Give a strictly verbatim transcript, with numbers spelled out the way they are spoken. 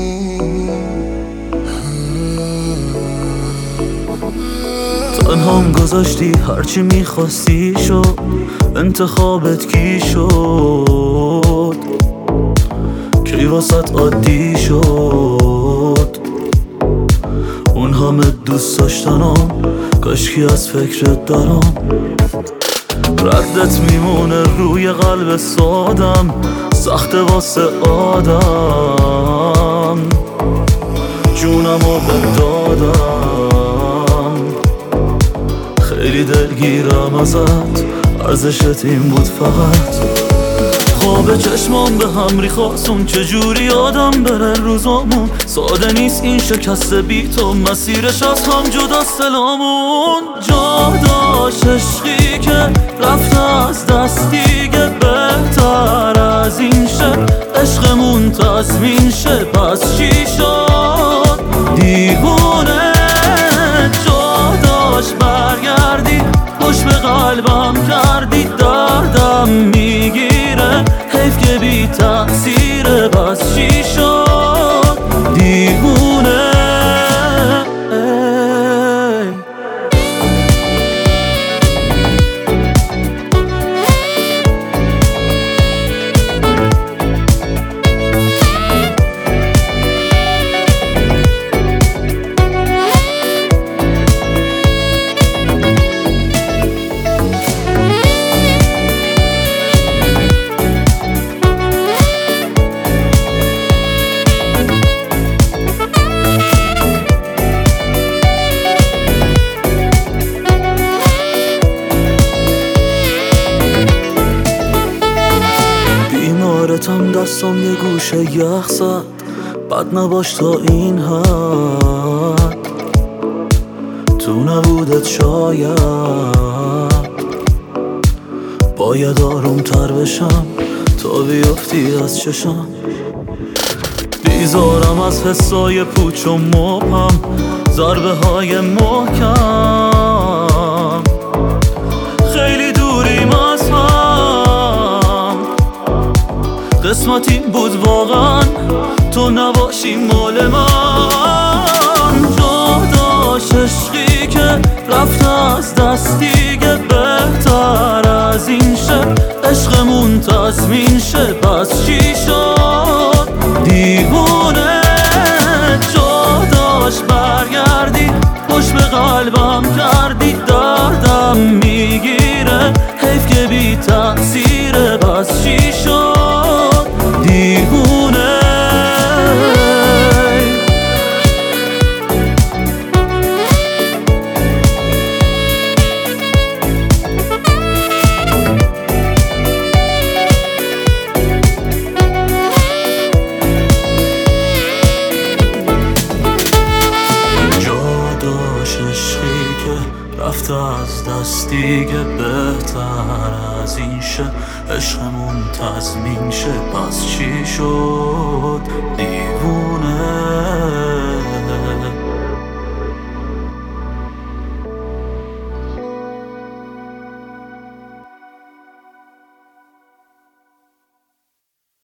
تنهام گذاشتی هرچی میخواستی شد، انتخابت کی شد؟ کی واسط عادی شد؟ اون همه دوست داشتنم کاشکی از فکرت دارم. ردت میمونه روی قلب سادم، سخت واسه آدم جونمو بدادم. خیلی دلگیرم ازت، ارزشت این بود فقط. خواب چشمام به هم ریخاستون، چجوری آدم بره روزامون. ساده نیست این شکست بی تو، مسیرش از هم جداست دلامون. جا داشت عشقی که رفت از دست دیگه، بهتر از این شه عشقمون تضمین شه. پس چی شد دیوونه؟ جا داشت برگردی، خوش به قلبم کردی، دردم میگیره حیف که بی تقصیره. بس چی شد دیوونه؟ بیمارتم دستم یه گوشه یخ زد، بد نباش تا این حد. تو نبودت شاید باید آروم تر بشم تا بیفتی از چشم. بیزارم از حسای پوچ و مبهم، ضربه های محکم. خیلی دوریم از هم، قسمت این بود واقعا تو نباشی مال من. جا داشت عشقی که رفت از دست دیگه، بهتر از این شه عشقمون تضمین شه. پس چی شد دیوونه؟ جا داشت برگردی، خوش به قلبم کردی، دردم میگیره حیف که بی تقصیره. پس چی شد دیوونه؟ رفت از دست دیگه، بهتر از این شه عشقمون تضمین شه. پس چی شد؟